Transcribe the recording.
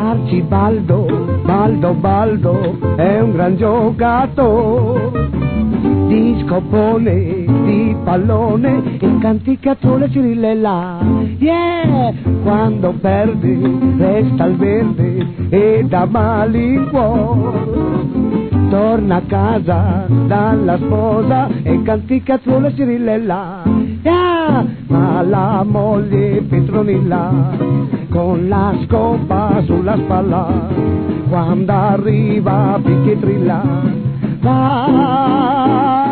Arcibaldo, Baldo è un gran giocatore di scopone, di pallone, il canticchiatore Cirillela. Yeah! Quando perde resta al verde e dà malincuore. Torna a casa dalla sposa e canticchiatore Cirillela. Yeah! Ma la moglie Petronilla con la scopa sulla spalla, quando arriva Picchetrilla va